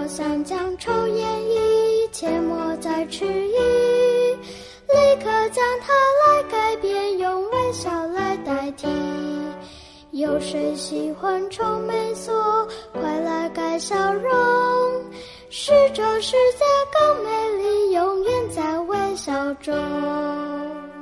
我想将抽烟一切莫再迟疑，立刻将它来改变，用微笑来代替。有谁喜欢愁眉锁？快来改笑容，使这世界更美丽，永远在微笑中。